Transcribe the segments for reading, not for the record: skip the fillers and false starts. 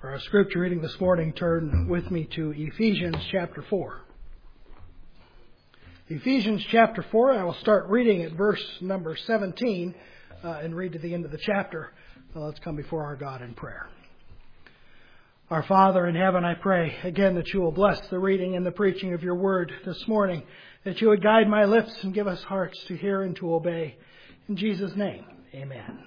For our scripture reading this morning, turn with me to Ephesians chapter 4. Ephesians chapter 4, I will start reading at verse number 17 and read to the end of the chapter. Let's come before our God in prayer. Our Father in heaven, I pray again that you will bless the reading and the preaching of your word this morning, that you would guide my lips and give us hearts to hear and to obey. In Jesus' name, amen.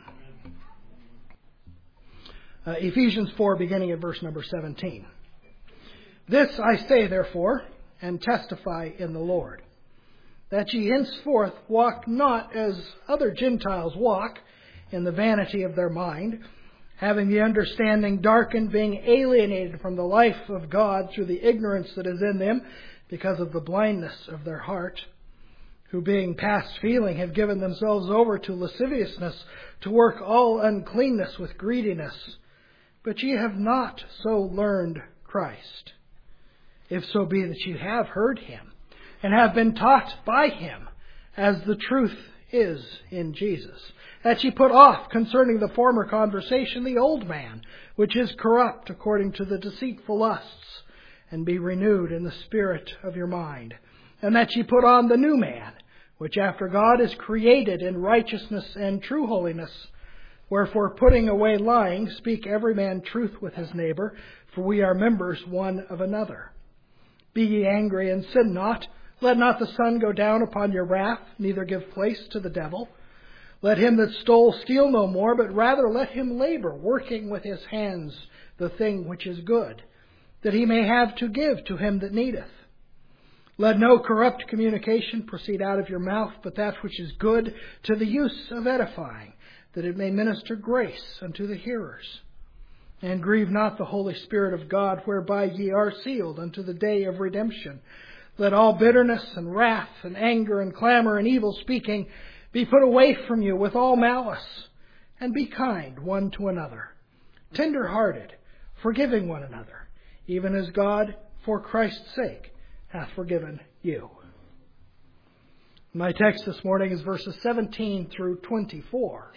Ephesians 4, beginning at verse number 17. This I say, therefore, and testify in the Lord, that ye henceforth walk not as other Gentiles walk, in the vanity of their mind, having the understanding darkened, being alienated from the life of God through the ignorance that is in them, because of the blindness of their heart, who being past feeling have given themselves over to lasciviousness, to work all uncleanness with greediness. But ye have not so learned Christ, if so be that ye have heard him, and have been taught by him, as the truth is in Jesus, that ye put off concerning the former conversation the old man, which is corrupt according to the deceitful lusts, and be renewed in the spirit of your mind, and that ye put on the new man, which after God is created in righteousness and true holiness. Wherefore, putting away lying, speak every man truth with his neighbor, for we are members one of another. Be ye angry and sin not. Let not the sun go down upon your wrath, neither give place to the devil. Let him that stole steal no more, but rather let him labor, working with his hands the thing which is good, that he may have to give to him that needeth. Let no corrupt communication proceed out of your mouth, but that which is good to the use of edifying, that it may minister grace unto the hearers. And grieve not the Holy Spirit of God, whereby ye are sealed unto the day of redemption. Let all bitterness and wrath and anger and clamor and evil speaking be put away from you with all malice. And be kind one to another, tender-hearted, forgiving one another, even as God, for Christ's sake, hath forgiven you. My text this morning is verses 17 through 24.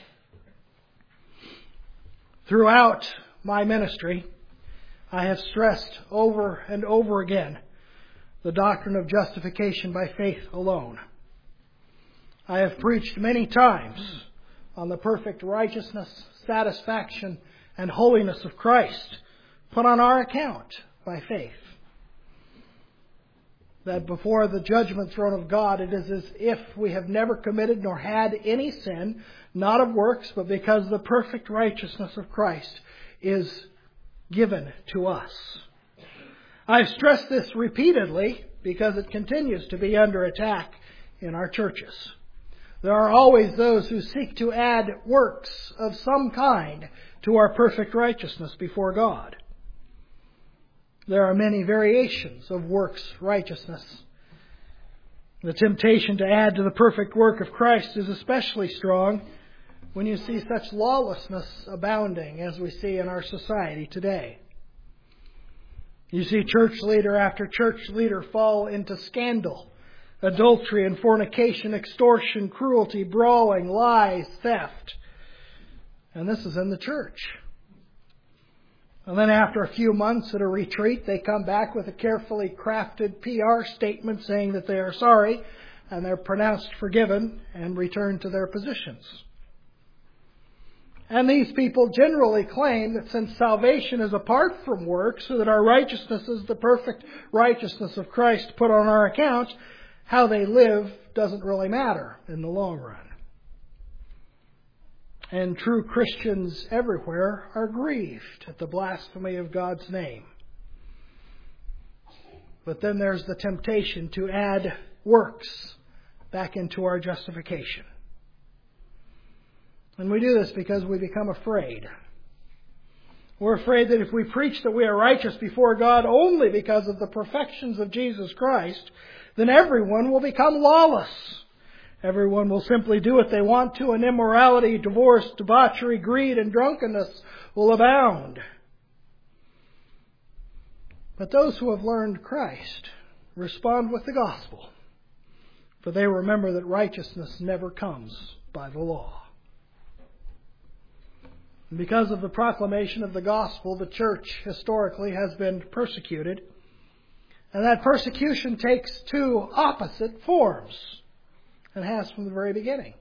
Throughout my ministry, I have stressed over and over again the doctrine of justification by faith alone. I have preached many times on the perfect righteousness, satisfaction, and holiness of Christ put on our account by faith. That before the judgment throne of God, it is as if we have never committed nor had any sin, not of works, but because the perfect righteousness of Christ is given to us. I've stressed this repeatedly because it continues to be under attack in our churches. There are always those who seek to add works of some kind to our perfect righteousness before God. There are many variations of works righteousness. The temptation to add to the perfect work of Christ is especially strong when you see such lawlessness abounding as we see in our society today. You see church leader after church leader fall into scandal, adultery and fornication, extortion, cruelty, brawling, lies, theft. And this is in the church. And then after a few months at a retreat, they come back with a carefully crafted PR statement saying that they are sorry and they're pronounced forgiven and return to their positions. And these people generally claim that since salvation is apart from works, so that our righteousness is the perfect righteousness of Christ put on our account, how they live doesn't really matter in the long run. And true Christians everywhere are grieved at the blasphemy of God's name. But then there's the temptation to add works back into our justification. And we do this because we become afraid. We're afraid that if we preach that we are righteous before God only because of the perfections of Jesus Christ, then everyone will become lawless. Everyone will simply do what they want to, and immorality, divorce, debauchery, greed, and drunkenness will abound. But those who have learned Christ respond with the gospel, for they remember that righteousness never comes by the law. And because of the proclamation of the gospel, the church historically has been persecuted. And that persecution takes two opposite forms, and has from the very beginning.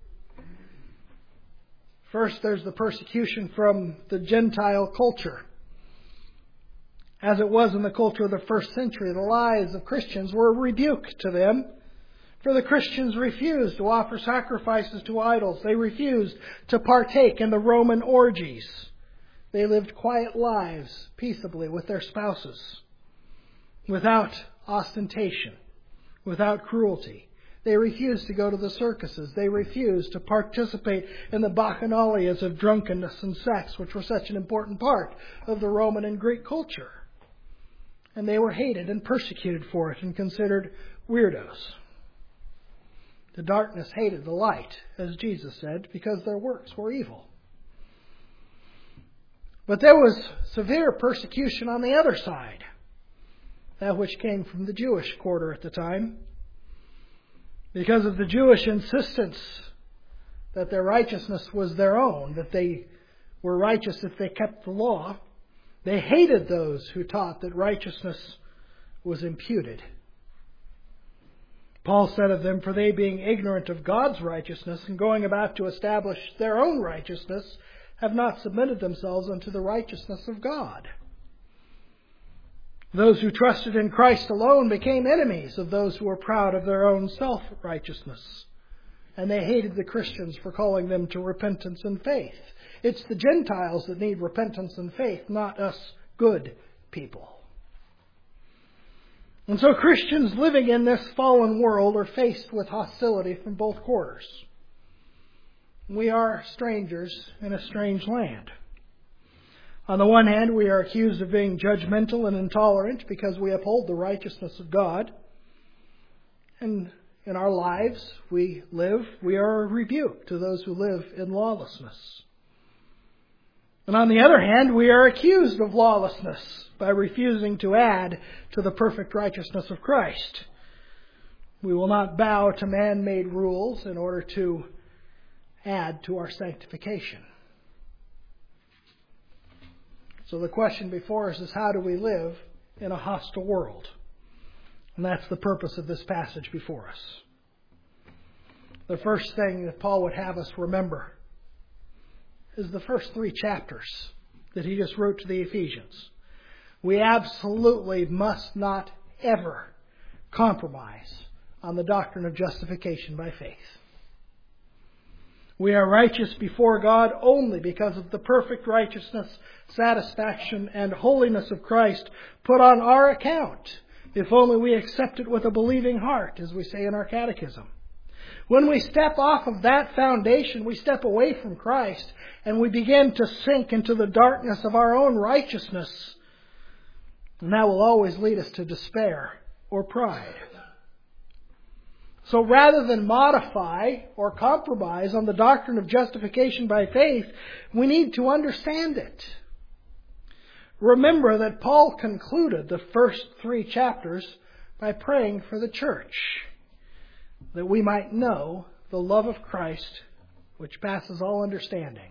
First, there's the persecution from the Gentile culture. As it was in the culture of the first century, the lives of Christians were a rebuke to them, for the Christians refused to offer sacrifices to idols. They refused to partake in the Roman orgies. They lived quiet lives peaceably with their spouses, without ostentation, without cruelty. They refused to go to the circuses. They refused to participate in the bacchanalias of drunkenness and sex, which were such an important part of the Roman and Greek culture. And they were hated and persecuted for it and considered weirdos. The darkness hated the light, as Jesus said, because their works were evil. But there was severe persecution on the other side, that which came from the Jewish quarter at the time. Because of the Jewish insistence that their righteousness was their own, that they were righteous if they kept the law, they hated those who taught that righteousness was imputed. Paul said of them, "For they being ignorant of God's righteousness and going about to establish their own righteousness, have not submitted themselves unto the righteousness of God." Those who trusted in Christ alone became enemies of those who were proud of their own self-righteousness. And they hated the Christians for calling them to repentance and faith. It's the Gentiles that need repentance and faith, not us good people. And so Christians living in this fallen world are faced with hostility from both quarters. We are strangers in a strange land. On the one hand, we are accused of being judgmental and intolerant because we uphold the righteousness of God. And in our lives, we are a rebuke to those who live in lawlessness. And on the other hand, we are accused of lawlessness by refusing to add to the perfect righteousness of Christ. We will not bow to man-made rules in order to add to our sanctification. So the question before us is, how do we live in a hostile world? And that's the purpose of this passage before us. The first thing that Paul would have us remember is the first 3 chapters that he just wrote to the Ephesians. We absolutely must not ever compromise on the doctrine of justification by faith. We are righteous before God only because of the perfect righteousness, satisfaction, and holiness of Christ put on our account, if only we accept it with a believing heart, as we say in our catechism. When we step off of that foundation, we step away from Christ, and we begin to sink into the darkness of our own righteousness. And that will always lead us to despair or pride. So rather than modify or compromise on the doctrine of justification by faith, we need to understand it. Remember that Paul concluded the first 3 chapters by praying for the church, that we might know the love of Christ, which passes all understanding.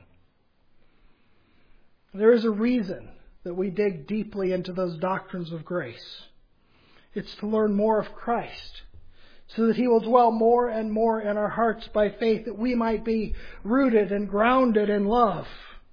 There is a reason that we dig deeply into those doctrines of grace. It's to learn more of Christ, so that He will dwell more and more in our hearts by faith, that we might be rooted and grounded in love,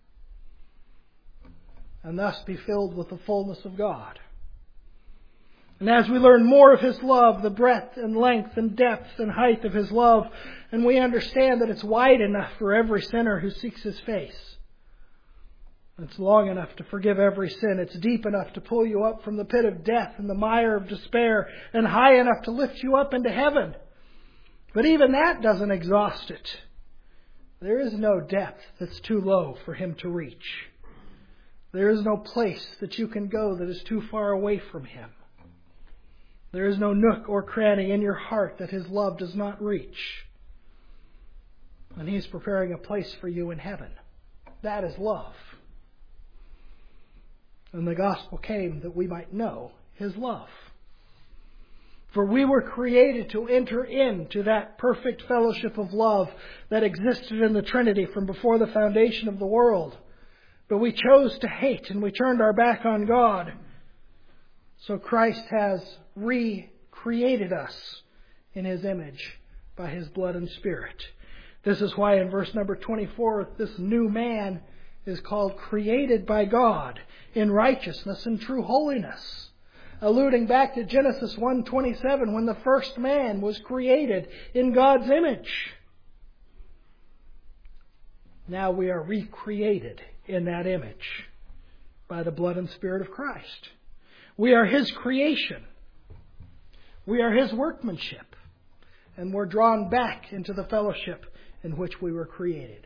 and thus be filled with the fullness of God. And as we learn more of His love, the breadth and length and depth and height of His love, and we understand that it's wide enough for every sinner who seeks His face. It's long enough to forgive every sin. It's deep enough to pull you up from the pit of death and the mire of despair, and high enough to lift you up into heaven. But even that doesn't exhaust it. There is no depth that's too low for Him to reach. There is no place that you can go that is too far away from Him. There is no nook or cranny in your heart that His love does not reach. And He's preparing a place for you in heaven. That is love. And the gospel came that we might know His love. For we were created to enter into that perfect fellowship of love that existed in the Trinity from before the foundation of the world. But we chose to hate and we turned our back on God. So Christ has recreated us in His image by His blood and Spirit. This is why in verse number 24, this new man is called created by God in righteousness and true holiness. Alluding back to Genesis 1:27, when the first man was created in God's image. Now we are recreated in that image by the blood and Spirit of Christ. We are His creation. We are His workmanship. And we're drawn back into the fellowship in which we were created.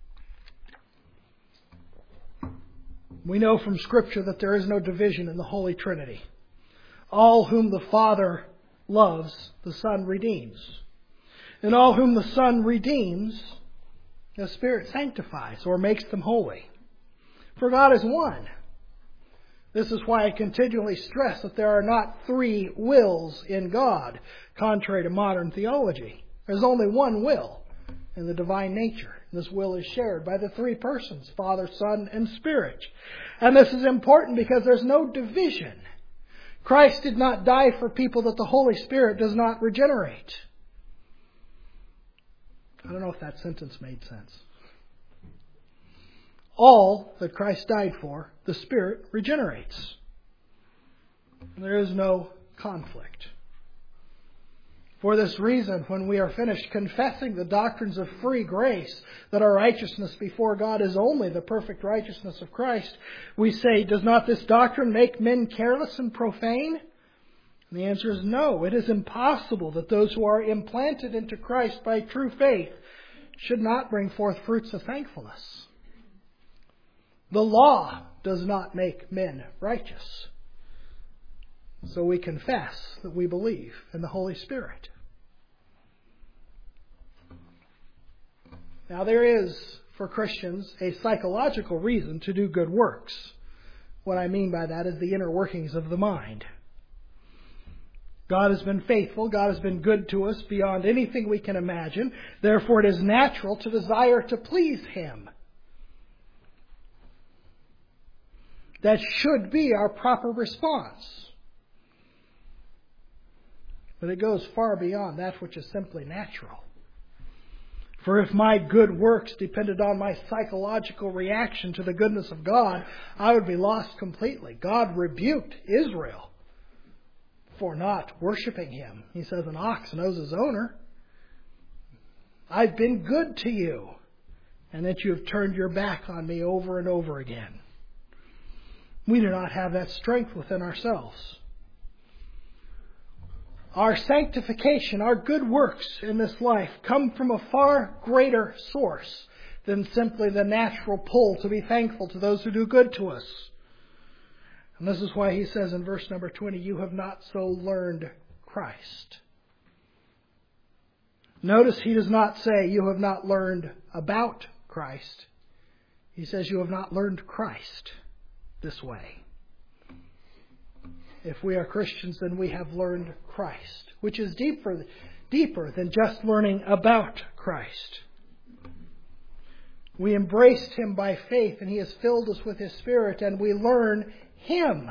We know from Scripture that there is no division in the Holy Trinity. All whom the Father loves, the Son redeems. And all whom the Son redeems, the Spirit sanctifies or makes them holy. For God is one. This is why I continually stress that there are not three wills in God, contrary to modern theology. There's only one will in the divine nature. This will is shared by the three persons, Father, Son, and Spirit. And this is important because there's no division. Christ did not die for people that the Holy Spirit does not regenerate. I don't know if that sentence made sense. All that Christ died for, the Spirit regenerates. There is no conflict. For this reason, when we are finished confessing the doctrines of free grace, that our righteousness before God is only the perfect righteousness of Christ, we say, does not this doctrine make men careless and profane? And the answer is no. It is impossible that those who are implanted into Christ by true faith should not bring forth fruits of thankfulness. The law does not make men righteous. So we confess that we believe in the Holy Spirit. Now there is, for Christians, a psychological reason to do good works. What I mean by that is the inner workings of the mind. God has been faithful. God has been good to us beyond anything we can imagine. Therefore, it is natural to desire to please Him. That should be our proper response. But it goes far beyond that which is simply natural. For if my good works depended on my psychological reaction to the goodness of God, I would be lost completely. God rebuked Israel for not worshiping Him. He says, an ox knows his owner. I've been good to you, and that you have turned your back on me over and over again. We do not have that strength within ourselves. Our sanctification, our good works in this life come from a far greater source than simply the natural pull to be thankful to those who do good to us. And this is why he says in verse number 20, you have not so learned Christ. Notice he does not say you have not learned about Christ. He says you have not learned Christ this way. If we are Christians, then we have learned Christ, which is deeper than just learning about Christ. We embraced Him by faith, and He has filled us with His Spirit, and we learn Him.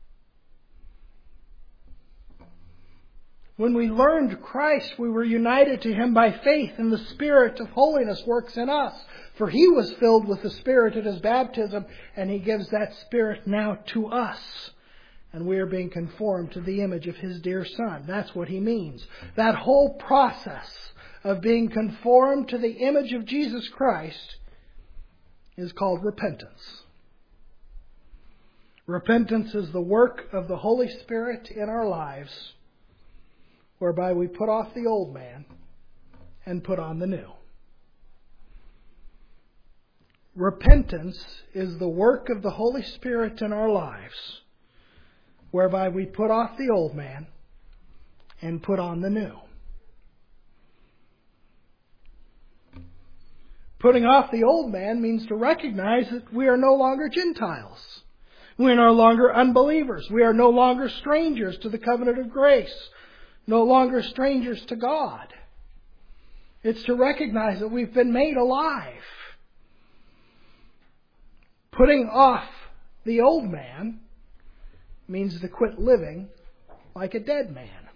When we learned Christ, we were united to Him by faith, and the Spirit of holiness works in us. For He was filled with the Spirit at His baptism, and He gives that Spirit now to us. And we are being conformed to the image of His dear Son. That's what He means. That whole process of being conformed to the image of Jesus Christ is called repentance. Repentance is the work of the Holy Spirit in our lives, whereby we put off the old man and put on the new. Repentance is the work of the Holy Spirit in our lives, whereby we put off the old man and put on the new. Putting off the old man means to recognize that we are no longer Gentiles. We are no longer unbelievers. We are no longer strangers to the covenant of grace. No longer strangers to God. It's to recognize that we've been made alive. Putting off the old man means to quit living like a dead man.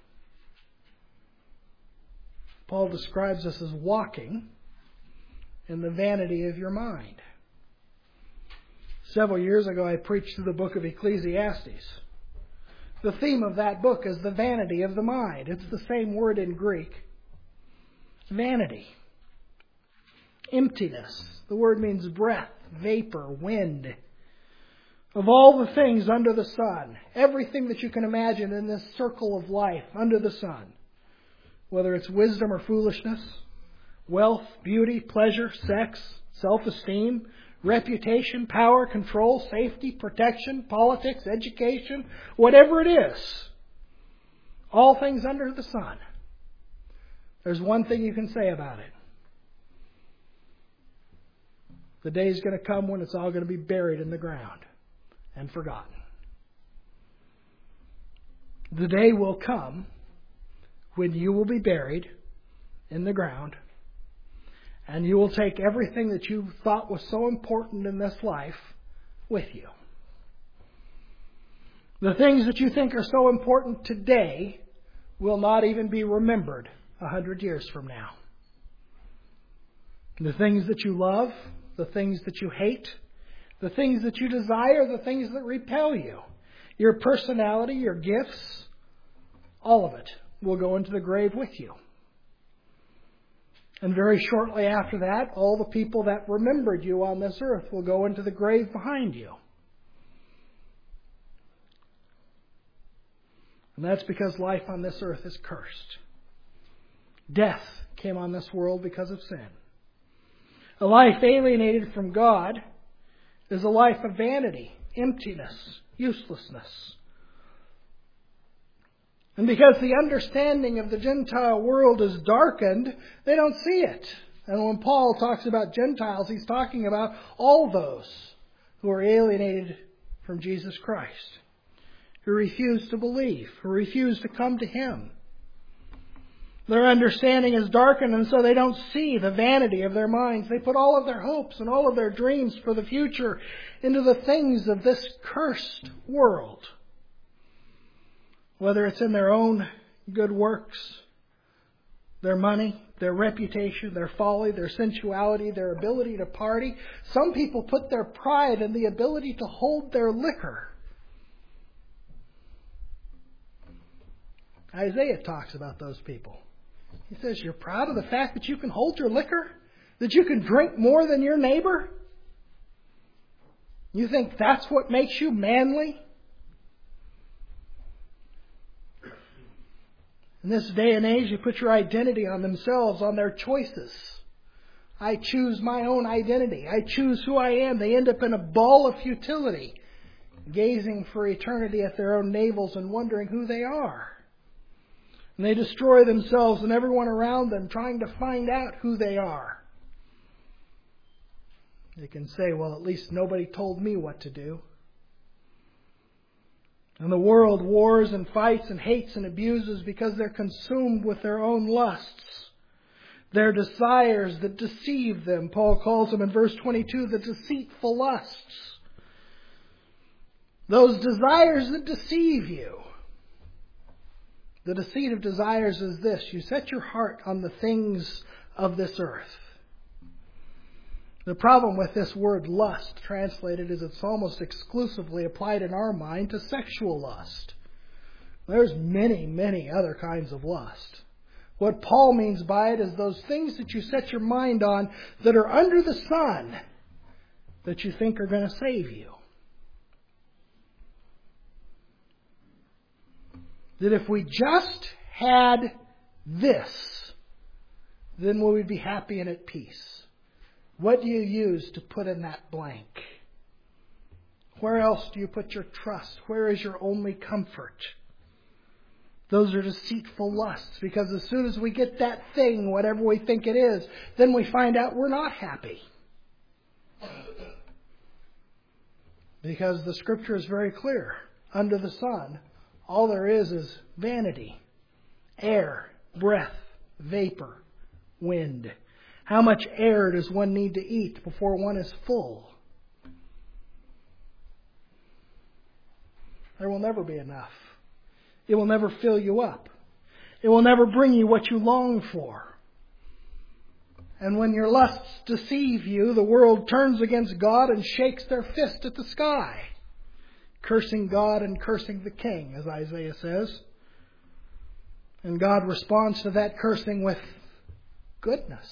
Paul describes us as walking in the vanity of your mind. Several years ago, I preached through the book of Ecclesiastes. The theme of that book is the vanity of the mind. It's the same word in Greek. Vanity. Emptiness. The word means breath, vapor, wind. Of all the things under the sun, everything that you can imagine in this circle of life under the sun, whether it's wisdom or foolishness, wealth, beauty, pleasure, sex, self-esteem, reputation, power, control, safety, protection, politics, education, whatever it is, all things under the sun. There's one thing you can say about it. The day is going to come when it's all going to be buried in the ground and forgotten. The day will come when you will be buried in the ground, and you will take everything that you thought was so important in this life with you. The things that you think are so important today will not even be remembered 100 years from now. The things that you love, the things that you hate, the things that you desire, the things that repel you, your personality, your gifts, all of it will go into the grave with you. And very shortly after that, all the people that remembered you on this earth will go into the grave behind you. And that's because life on this earth is cursed. Death came on this world because of sin. A life alienated from God is a life of vanity, emptiness, uselessness. And because the understanding of the Gentile world is darkened, they don't see it. And when Paul talks about Gentiles, he's talking about all those who are alienated from Jesus Christ, who refuse to believe, who refuse to come to Him. Their understanding is darkened, and so they don't see the vanity of their minds. They put all of their hopes and all of their dreams for the future into the things of this cursed world. Whether it's in their own good works, their money, their reputation, their folly, their sensuality, their ability to party. Some people put their pride in the ability to hold their liquor. Isaiah talks about those people. He says, you're proud of the fact that you can hold your liquor? That you can drink more than your neighbor? You think that's what makes you manly? In this day and age, you put your identity on themselves, on their choices. I choose my own identity. I choose who I am. They end up in a ball of futility, gazing for eternity at their own navels and wondering who they are. And they destroy themselves and everyone around them trying to find out who they are. They can say, well, at least nobody told me what to do. And the world wars and fights and hates and abuses because they're consumed with their own lusts. Their desires that deceive them. Paul calls them in verse 22 the deceitful lusts. Those desires that deceive you. The deceit of desires is this. You set your heart on the things of this earth. The problem with this word lust translated is it's almost exclusively applied in our mind to sexual lust. There's many, many other kinds of lust. What Paul means by it is those things that you set your mind on that are under the sun that you think are going to save you. That if we just had this, then we would be happy and at peace. What do you use to put in that blank? Where else do you put your trust? Where is your only comfort? Those are deceitful lusts, because as soon as we get that thing, whatever we think it is, then we find out we're not happy. Because the Scripture is very clear. Under the sun, all there is vanity, air, breath, vapor, wind. How much air does one need to eat before one is full? There will never be enough. It will never fill you up. It will never bring you what you long for. And when your lusts deceive you, the world turns against God and shakes their fist at the sky, cursing God and cursing the king, as Isaiah says. And God responds to that cursing with goodness.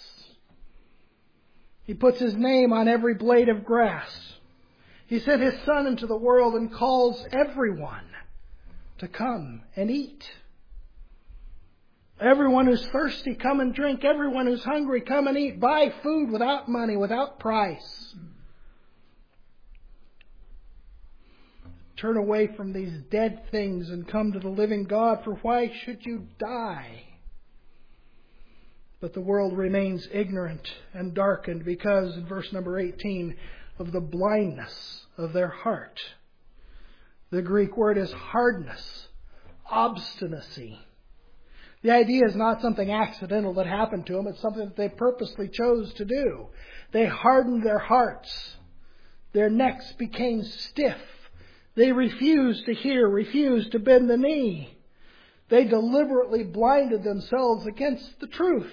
He puts His name on every blade of grass. He sent His Son into the world and calls everyone to come and eat. Everyone who's thirsty, come and drink. Everyone who's hungry, come and eat. Buy food without money, without price. Turn away from these dead things and come to the living God, for why should you die? But the world remains ignorant and darkened because, in verse number 18, of the blindness of their heart. The Greek word is hardness, obstinacy. The idea is not something accidental that happened to them. It's something that they purposely chose to do. They hardened their hearts. Their necks became stiff. They refused to hear, refused to bend the knee. They deliberately blinded themselves against the truth.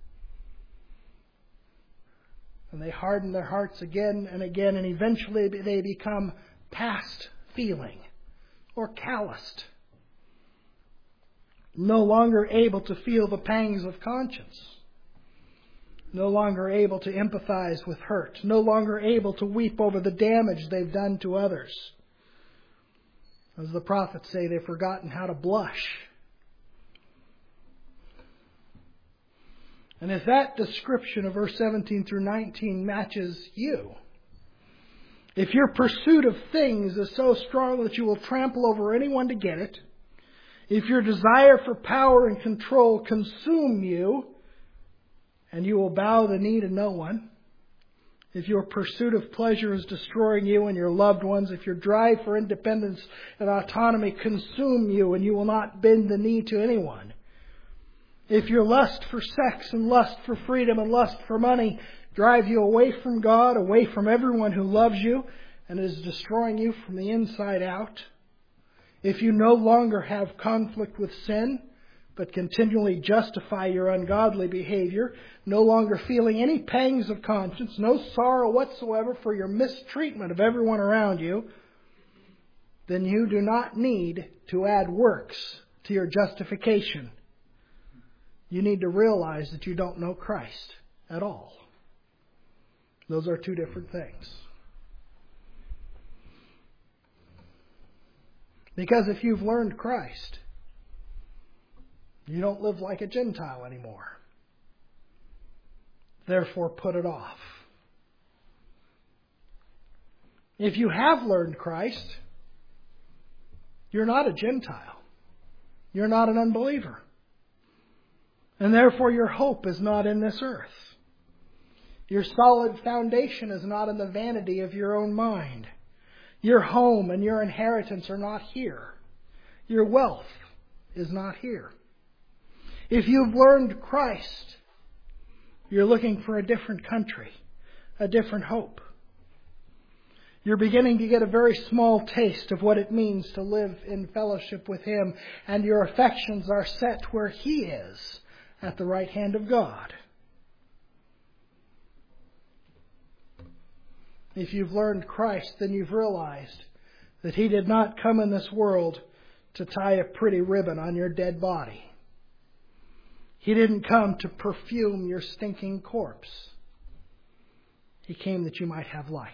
And they harden their hearts again and again, and eventually they become past feeling or calloused. No longer able to feel the pangs of conscience. No longer able to empathize with hurt. No longer able to weep over the damage they've done to others. As the prophets say, they've forgotten how to blush. And if that description of verse 17 through 19 matches you, if your pursuit of things is so strong that you will trample over anyone to get it, if your desire for power and control consume you, and you will bow the knee to no one, if your pursuit of pleasure is destroying you and your loved ones, if your drive for independence and autonomy consume you and you will not bend the knee to anyone, if your lust for sex and lust for freedom and lust for money drive you away from God, away from everyone who loves you, and is destroying you from the inside out, if you no longer have conflict with sin, but continually justify your ungodly behavior, no longer feeling any pangs of conscience, no sorrow whatsoever for your mistreatment of everyone around you, then you do not need to add works to your justification. You need to realize that you don't know Christ at all. Those are two different things. Because if you've learned Christ, you don't live like a Gentile anymore. Therefore, put it off. If you have learned Christ, you're not a Gentile. You're not an unbeliever. And therefore, your hope is not in this earth. Your solid foundation is not in the vanity of your own mind. Your home and your inheritance are not here. Your wealth is not here. If you've learned Christ, you're looking for a different country, a different hope. You're beginning to get a very small taste of what it means to live in fellowship with Him, and your affections are set where He is, at the right hand of God. If you've learned Christ, then you've realized that He did not come in this world to tie a pretty ribbon on your dead body. He didn't come to perfume your stinking corpse. He came that you might have life.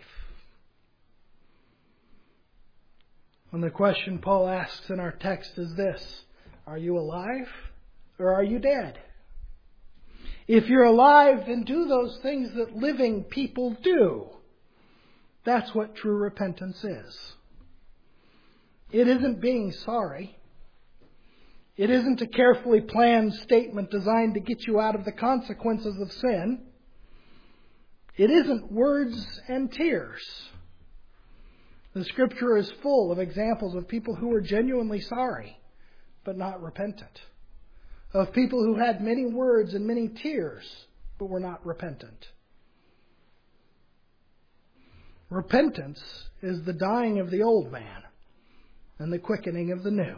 And the question Paul asks in our text is this: are you alive or are you dead? If you're alive, then do those things that living people do. That's what true repentance is. It isn't being sorry. It isn't a carefully planned statement designed to get you out of the consequences of sin. It isn't words and tears. The Scripture is full of examples of people who were genuinely sorry, but not repentant. Of people who had many words and many tears, but were not repentant. Repentance is the dying of the old man and the quickening of the new.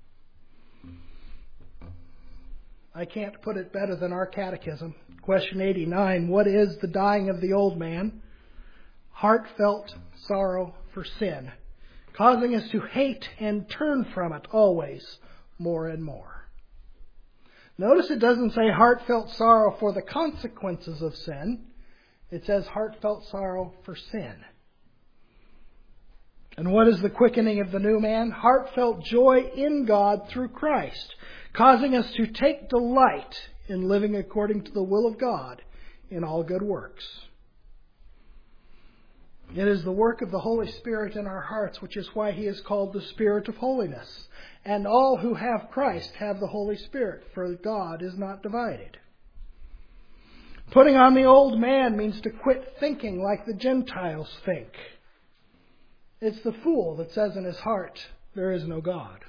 I can't put it better than our catechism. Question 89, what is the dying of the old man? Heartfelt sorrow for sin, causing us to hate and turn from it always more and more. Notice it doesn't say heartfelt sorrow for the consequences of sin. It says heartfelt sorrow for sin. And what is the quickening of the new man? Heartfelt joy in God through Christ, causing us to take delight in living according to the will of God in all good works. It is the work of the Holy Spirit in our hearts, which is why He is called the Spirit of holiness. And all who have Christ have the Holy Spirit, for God is not divided. Putting on the old man means to quit thinking like the Gentiles think. It's the fool that says in his heart, there is no God.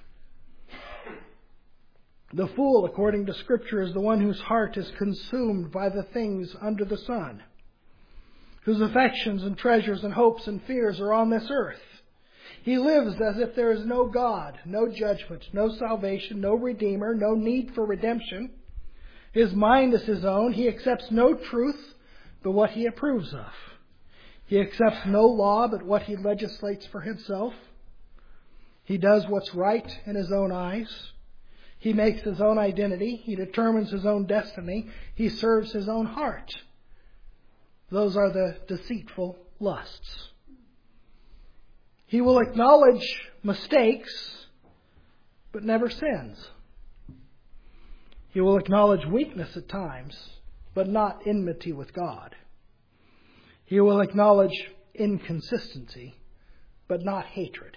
The fool, according to Scripture, is the one whose heart is consumed by the things under the sun, whose affections and treasures and hopes and fears are on this earth. He lives as if there is no God, no judgment, no salvation, no Redeemer, no need for redemption. His mind is his own. He accepts no truth but what he approves of. He accepts no law but what he legislates for himself. He does what's right in his own eyes. He makes his own identity. He determines his own destiny. He serves his own heart. Those are the deceitful lusts. He will acknowledge mistakes, but never sins. He will acknowledge weakness at times, but not enmity with God. He will acknowledge inconsistency, but not hatred.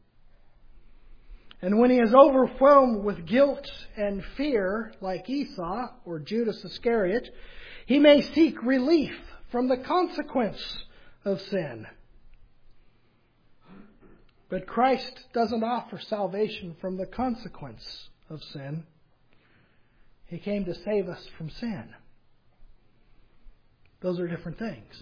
And when he is overwhelmed with guilt and fear, like Esau or Judas Iscariot, he may seek relief from the consequence of sin. But Christ doesn't offer salvation from the consequence of sin. He came to save us from sin. Those are different things.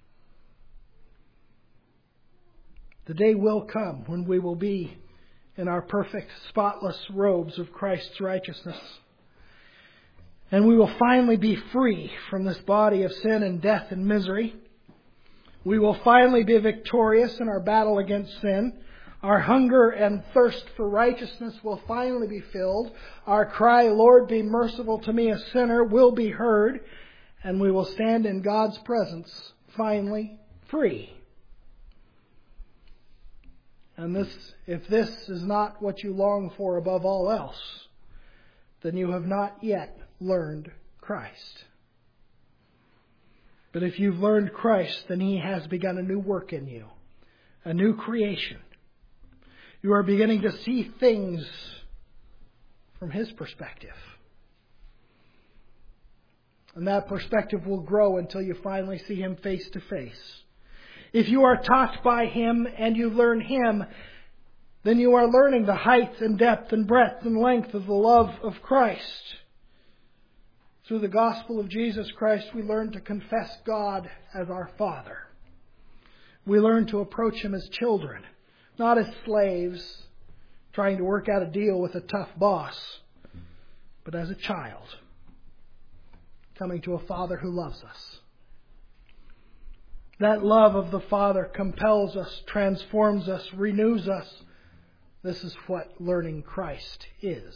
The day will come when we will be in our perfect, spotless robes of Christ's righteousness. And we will finally be free from this body of sin and death and misery. We will finally be victorious in our battle against sin. Our hunger and thirst for righteousness will finally be filled. Our cry, Lord, be merciful to me, a sinner, will be heard. And we will stand in God's presence, finally free. And if this is not what you long for above all else, then you have not yet learned Christ. But if you've learned Christ, then He has begun a new work in you, a new creation. You are beginning to see things from His perspective. And that perspective will grow until you finally see Him face to face. If you are taught by Him and you learn Him, then you are learning the height and depth and breadth and length of the love of Christ. Through the gospel of Jesus Christ, we learn to confess God as our Father. We learn to approach Him as children, not as slaves trying to work out a deal with a tough boss, but as a child coming to a Father who loves us. That love of the Father compels us, transforms us, renews us. This is what learning Christ is.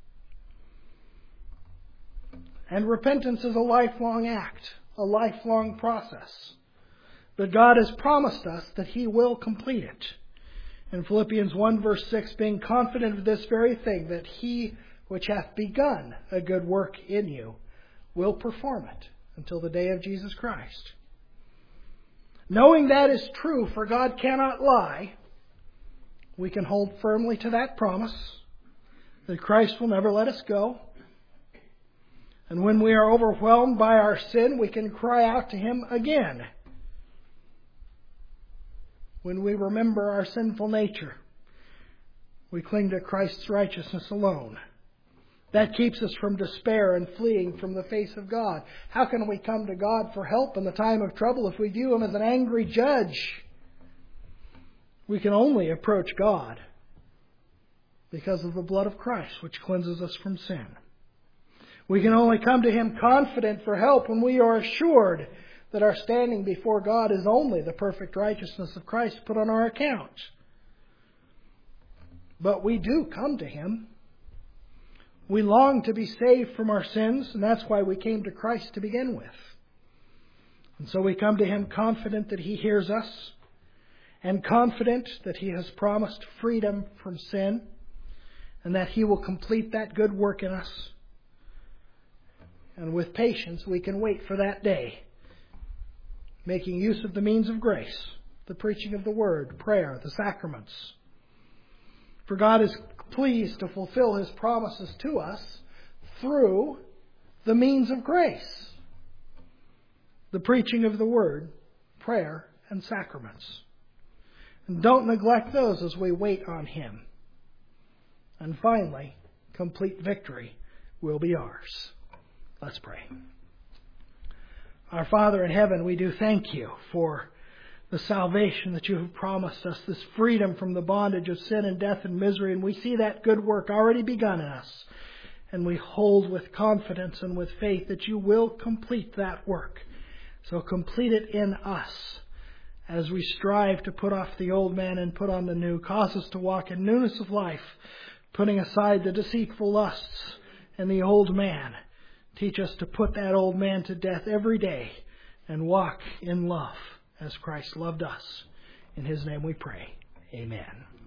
And repentance is a lifelong act, a lifelong process. But God has promised us that He will complete it. In Philippians 1 verse 6, being confident of this very thing, that He which hath begun a good work in you will perform it until the day of Jesus Christ. Knowing that is true, for God cannot lie, we can hold firmly to that promise that Christ will never let us go. And when we are overwhelmed by our sin, we can cry out to Him again. When we remember our sinful nature, we cling to Christ's righteousness alone. That keeps us from despair and fleeing from the face of God. How can we come to God for help in the time of trouble if we view Him as an angry judge? We can only approach God because of the blood of Christ, which cleanses us from sin. We can only come to Him confident for help when we are assured that our standing before God is only the perfect righteousness of Christ put on our account. But we do come to Him. We long to be saved from our sins, and that's why we came to Christ to begin with. And so we come to Him confident that He hears us, and confident that He has promised freedom from sin, and that He will complete that good work in us. And with patience we can wait for that day, making use of the means of grace, the preaching of the Word, prayer, the sacraments. For God is pleased to fulfill His promises to us through the means of grace, the preaching of the Word, prayer, and sacraments. And don't neglect those as we wait on Him. And finally, complete victory will be ours. Let's pray. Our Father in heaven, we do thank You for the salvation that You have promised us, this freedom from the bondage of sin and death and misery. And we see that good work already begun in us. And we hold with confidence and with faith that You will complete that work. So complete it in us as we strive to put off the old man and put on the new. Cause us to walk in newness of life, putting aside the deceitful lusts and the old man. Teach us to put that old man to death every day and walk in love as Christ loved us. In His name we pray. Amen.